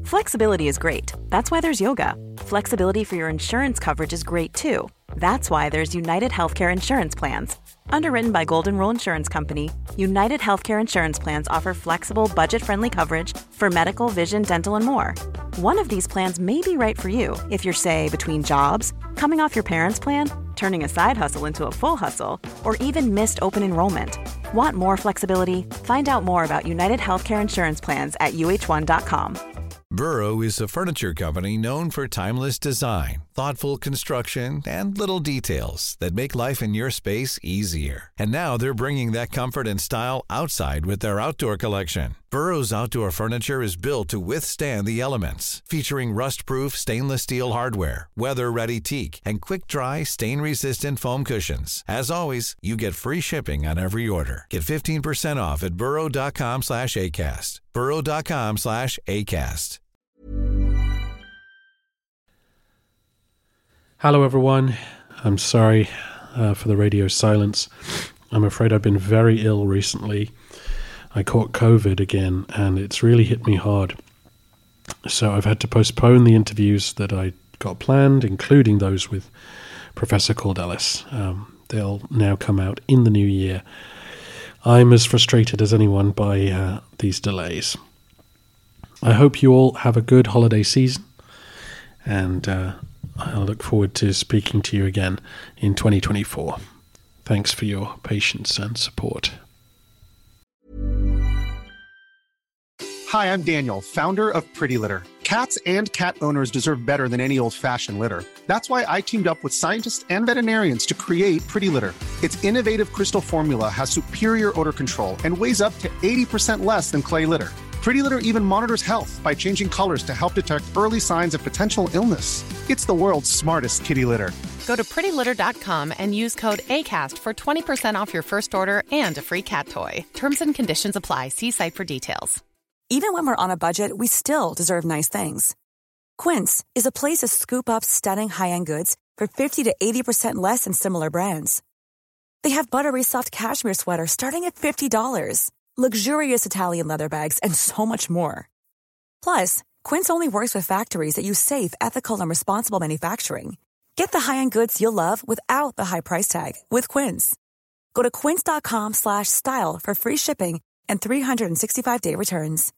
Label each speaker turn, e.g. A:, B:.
A: Flexibility is great. That's why there's yoga. Flexibility for your insurance coverage is great too. That's why there's United Healthcare Insurance Plans. Underwritten by Golden Rule Insurance Company, United Healthcare Insurance Plans offer flexible, budget-friendly coverage for medical, vision, dental, and more. One of these plans may be right for you if you're, say, between jobs, coming off your parents' plan, turning a side hustle into a full hustle, or even missed open enrollment. Want more flexibility? Find out more about United Healthcare Insurance Plans at uh1.com.
B: Burrow is a furniture company known for timeless design, thoughtful construction, and little details that make life in your space easier. And now they're bringing that comfort and style outside with their outdoor collection. Burrow's outdoor furniture is built to withstand the elements, featuring rust-proof stainless steel hardware, weather-ready teak, and quick-dry, stain-resistant foam cushions. As always, you get free shipping on every order. Get 15% off at burrow.com/ACAST. burrow.com/ACAST.
C: Hello everyone, I'm sorry for the radio silence. I'm afraid I've been very ill recently. I caught COVID again and it's really hit me hard. So I've had to postpone the interviews that I got planned, including those with Professor Cordelis. They'll now come out in the new year. I'm as frustrated as anyone by these delays. I hope you all have a good holiday season, and I look forward to speaking to you again in 2024. Thanks for your patience and support.
D: Hi, I'm Daniel, founder of Pretty Litter. Cats and cat owners deserve better than any old-fashioned litter. That's why I teamed up with scientists and veterinarians to create Pretty Litter. Its innovative crystal formula has superior odor control and weighs up to 80% less than clay litter. Pretty Litter even monitors health by changing colors to help detect early signs of potential illness. It's the world's smartest kitty litter.
E: Go to prettylitter.com and use code ACAST for 20% off your first order and a free cat toy. Terms and conditions apply. See site for details.
F: Even when we're on a budget, we still deserve nice things. Quince is a place to scoop up stunning high-end goods for 50 to 80% less than similar brands. They have buttery soft cashmere sweaters starting at $50, luxurious Italian leather bags, and so much more. Plus, Quince only works with factories that use safe, ethical, and responsible manufacturing. Get the high-end goods you'll love without the high price tag with Quince. Go to quince.com/style for free shipping and 365-day returns.